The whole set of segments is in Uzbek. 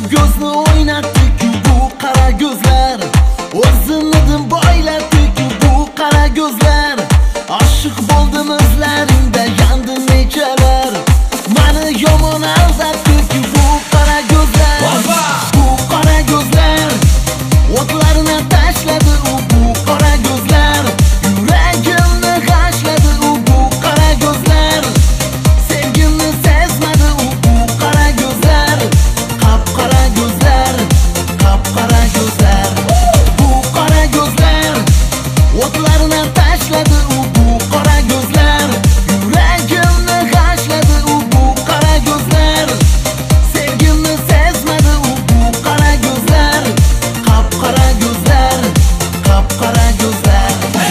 Ko'zni o'ynatdi-ku bu qara ko'zlar, o'zini boylatdi-ku bu qara ko'zlar. Oshiq bo'ldim o'zlaringda yandi nechalar, meni yomon aldatdi-ku bu qara ko'zlar. Bu qara ko'zlar o'tlarini tashladi u bu qara ko'zlar, yuragimni g'ashladi u bu qara ko'zlar. Sevgimni sezmadi u bu qara ko'zlar, qap-qara ko'zlar, qap-qara ko'zlar. Bu qara ko'zlar o'tlarini tashladi u bu qara ko'zlar, yuragimni g'ashladi u bu qara ko'zlar. Sevgimni sezmadi u bu qara ko'zlar, qap-qara ko'zlar, qap-qara ko'zlar.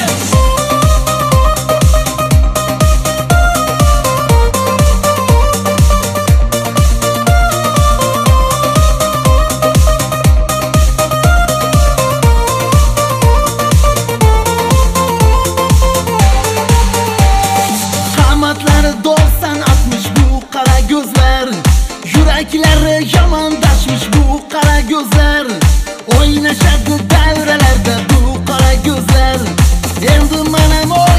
Qamatlari 90-60 bu qara ko'zlar, yuraklari yomondashmish bu qara ko'zlar. O'ynashadi davralarda bu qara ko'zlar. Endi mana